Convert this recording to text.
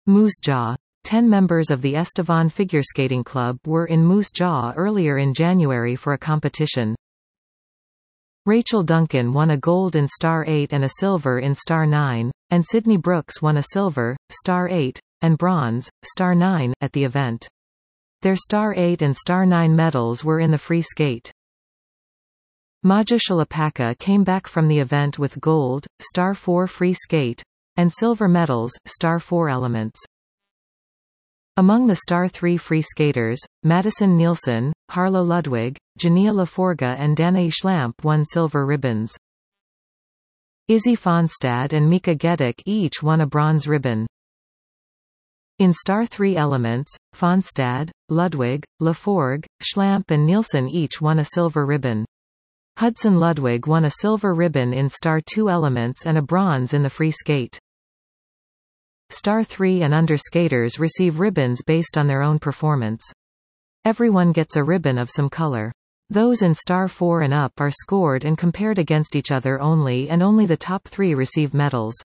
Moose Jaw. 10 members of the Estevan Figureskating Club were in Moose Jaw earlier in January for a competition. Rachel Duncan won a gold in Star 8 and a silver in Star 9, and Sydney Brooks won a silver, Star 8, and bronze, Star 9, at the event. Their Star 8 and Star 9 medals were in the free skate. Maja Shalapaka came back from the event with gold, Star 4 free skate, and silver medals, Star 4 elements. Among the Star 3 free skaters, Madison Nielsen, Harlow Ludwig, Jania Laforga and Danae Schlamp won silver ribbons. Izzy Fonstad and Mika Gedik each won a bronze ribbon. In Star 3 elements, Fonstad, Ludwig, Laforgue, Schlamp and Nielsen each won a silver ribbon. Hudson Ludwig won a silver ribbon in Star 2 elements and a bronze in the free skate. Star 3 and under skaters receive ribbons based on their own performance. Everyone gets a ribbon of some color. Those in Star 4 and up are scored and compared against each other only, and only the top 3 receive medals.